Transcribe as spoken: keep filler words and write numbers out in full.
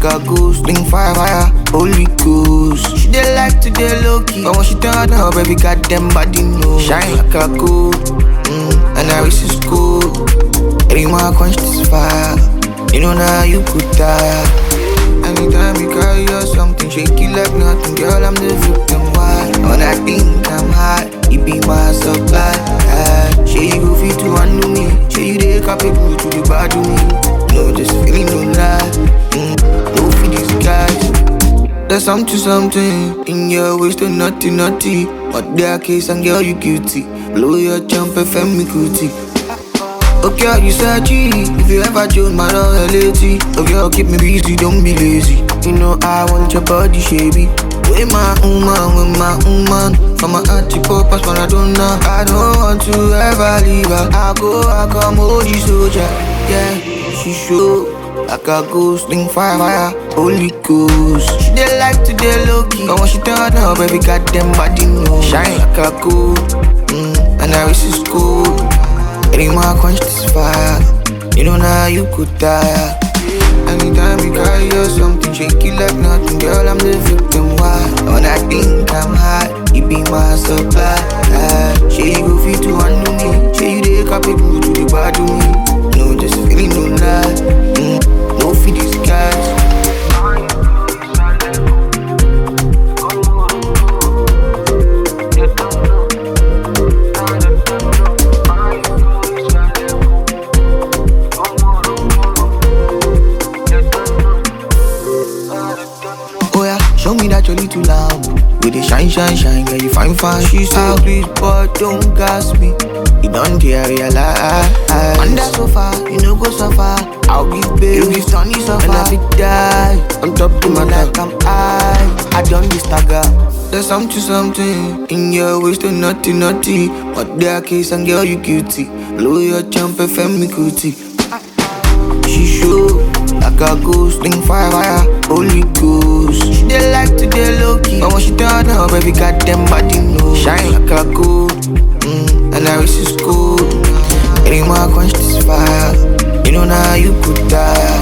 like a ghost. Bring fire, fire, holy ghost. She dey like to dey low key, but when she turn up, baby goddamn body no. Shine like a gold, mm, and I wish it's cool. Anyone quench this fire, you know now you could die. Anytime you carry or something, shake it like nothing, girl, I'm the victim. Why? When I think I'm hot, you be my supply. Uh, she you go fit to undo me, she you dey capable to the bad to me. No, this feeling no lie, mm, no for these guys. There's something, something in your waist, so naughty, naughty. But their case and girl, you guilty. Blow your jump, F M me cootie. Okay, you said G. If you ever join my loyalty, okay, keep me busy, don't be lazy. You know I want your body, shabby. With my woman, with my woman. From my heart to purpose, but I don't know. I don't want to ever leave her. I go, I come, hold you soldier. Yeah, she show like a ghost, bring fire, fire, holy ghost. She dey like to dey low key, but when she turn up, baby goddamn body no. Shine like a gold, mm, and I wish it's cool. Anyone quench this fire, you know now you could die. Anytime you cry or something, shake it like nothing, girl, I'm the victim. Why? When I think I'm hot, you be my supply. Uh, she you go fit to undo me, she you dey capable to the bad to me. No, this feeling no lie, mm, no for these guys. Show me that you're little lamb. With the shine, shine, shine, girl, you fine, fine. She said, please, but don't gas me. You don't dare realize. Under sofa, you know go so far. I'll give baby, you give sunny so far. And I fit die on top of my like I'm high. I done this stagger. There's something, something in your waist, so naughty, naughty. But their case and girl, you guilty. Blow your jump, F M me cootie. She show like a ghost, bring fire, fire, holy ghost. She dey like to dey low key, but when she turn up, baby goddamn body no. Shine like a gold, mm, and I wish it's cool. Anyone quench this fire, you know now you could die.